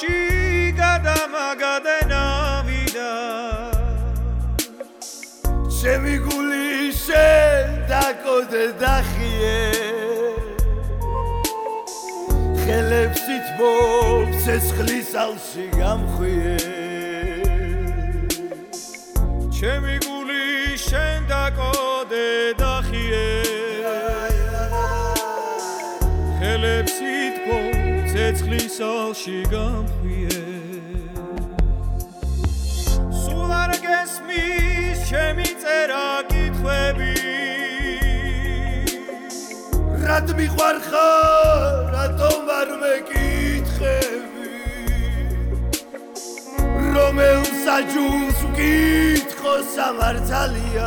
სიყვარულში გადამაგადენავიდა ჩემი გული შენ დაკოდე დახიე ხელებს ითმობ ცეცხლის ალში გამხვიე ჩემი გული შენ დაკოდე დახიე ხელებს ითმობ ცეცხლის ალში გამხვიე სულ არ გესმის ჩემი წერა კითხვები რად მიყვარხარ რატომ არ მეკითხები რომელ საჯულს ვკითხო სამართალია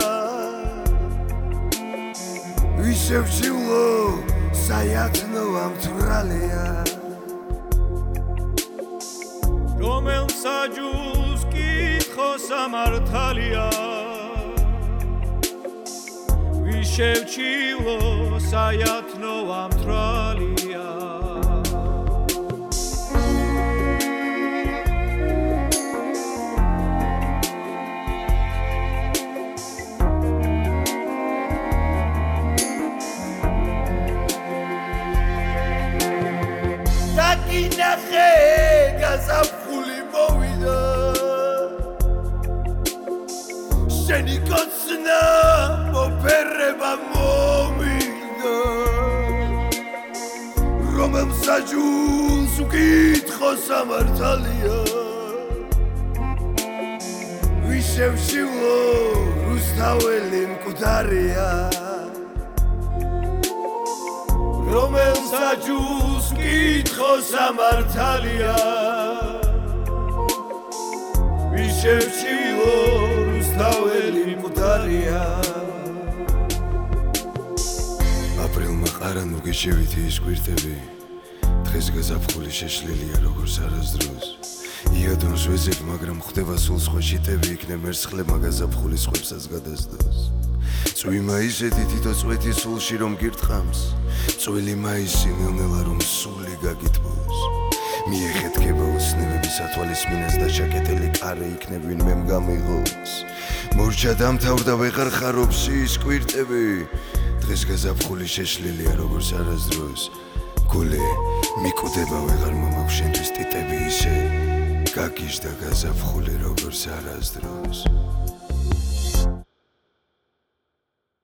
ვიშევშილო საიათნო ამთვრალია რომელ საჯულს ვკითხო სამართალია ვიშევჩილო საიათნო ამთვრალია დაკინახე გაზაფხული მოვიდა შენი კოცნა მოფერება მომიდა რომელ საჯულს ვკითხო სამართალია ვიშევშილო რუსთაველი მკვდარია რომელ საჯულს ვკითხო სამართალია ვიშევშილო რუსთაველი მკვდარია აპრილმა ყარა ნუ გეშევითი ის კვირტები დღეს გაზაფხული შეშლილია როგორც არასდროს იადონს ვეძებ მაგრამ ხვდება სულ სხვა შიტები იქნებ მერცხლებმა გაზაფხული სხვებსაც გადასდოს წვი მაისეთი თითო წვეთი სულში რომ გირტყამს წვილი მაისი ნელ-ნელა რომ სული გაგიტბოს მიეხეთქება ოცნებების ათვალისმინას და ჩაკეტილი კარე იქნებ ვინმემ გამიღოს მორჩა დამთავრდა ვეღარ ხარობს ის კვირტები დღეს გაზაფხული შეშლილია როგორც არასდროს გულე მიკვდება ვეღარ მომაქვს შენთვის ტიტები ისე გაგიჟდა გაზაფხული როგორც არასდროს